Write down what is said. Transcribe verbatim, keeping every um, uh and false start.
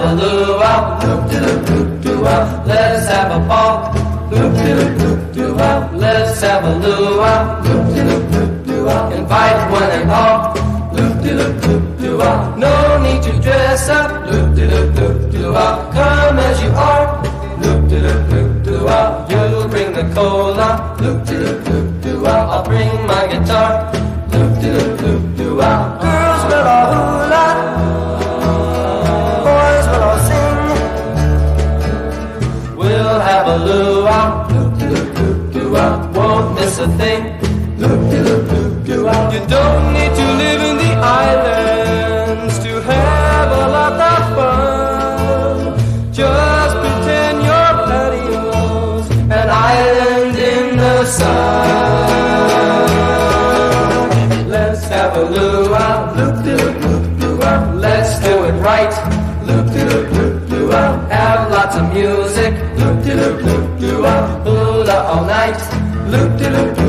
a luau. Loop-de-loop-doop-doo-wah. Let's have a ball. Loop-de-loop-doop-doo-wah. Let's have a luau. Loop-de-loop-doop-doo-wah. Invite one and all. Loop-de-loop-doop-doo-wah. No need to dress up. Loop-de-loop-doop-doo-wah. Come as you are. Loop-de-loop-doop-doo-wah. You bring the cola. Loop-de-loop-doop-doo-wah. I'll bring my guitar. Loop-de-loop-doop-doo-wah. Girls will all hula. Boys will all sing. We'll have a luau. Loop-de-loop-doop-doo-wah. Won't miss a thing. Loop-de-loop-doop-doo-wah. You don't need to live in the islands to have a lot of fun. Just pretend your patio's an island in the sun. Let's have a luau. Loop-de-loop-doop-doo-wah. Let's do it right. Loop-de-loop-doop-doo-wah. Have lots of music. Loop-de-loop-doop-doo-wah. Hula all night. Loop-de-loop-doo-wah.